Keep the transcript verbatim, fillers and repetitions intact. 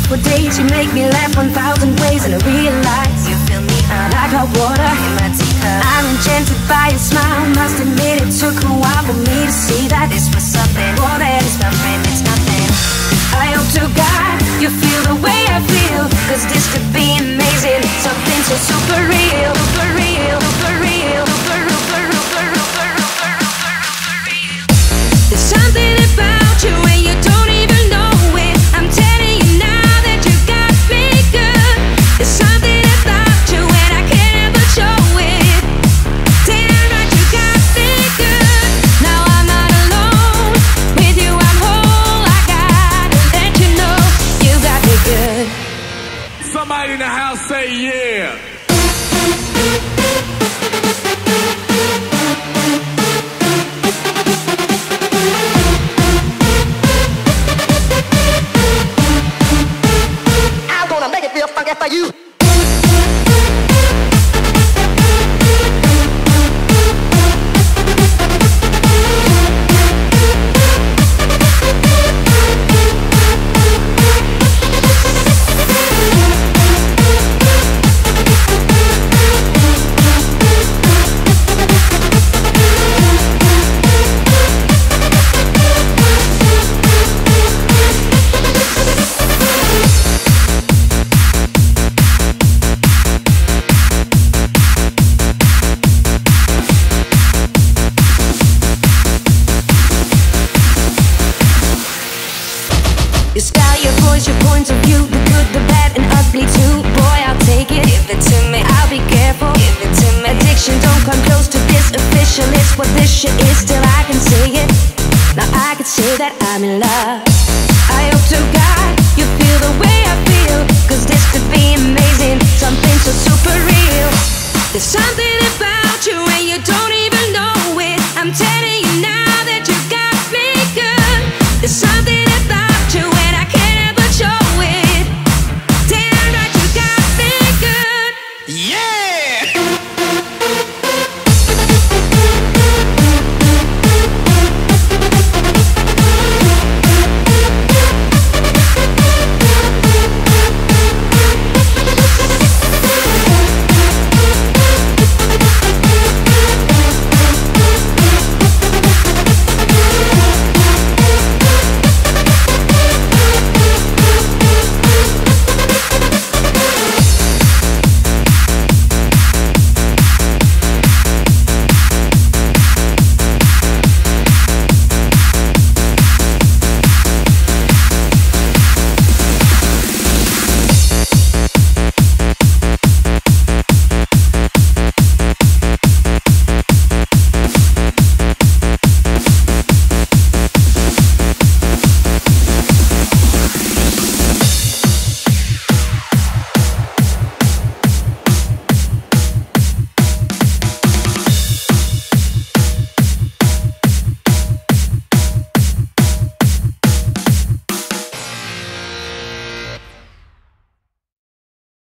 for days. You make me laugh one thousand ways, and I realize you fill me up like hot water in my teacup. I'm enchanted by your smile. Must admit it took a while for me to see that this was something more than it's nothing, it's nothing. I hope to God you feel the way I feel, cause this could be amazing. Something so super real, super real, super real, super, super, super, super, super, super real. There's something about you and you don't even know it. I'm telling you now that you got me good. There's something about you and I can't ever show it. Damn right you got me good. Now I'm not alone. With you I'm whole. I gotta let you know you got me good. Somebody in the house say yeah. I'm gonna make it real funky for you. Your style, your voice, your points of view, the good, the bad, and ugly too. Boy, I'll take it. Give it to me. I'll be careful. Give it to me. Addiction, don't come close to this. Official is what this shit is. Still, I can say it. Now I can say that I'm in love. I hope to God you feel the way I feel, cause this could be amazing. Something so super real. There's something about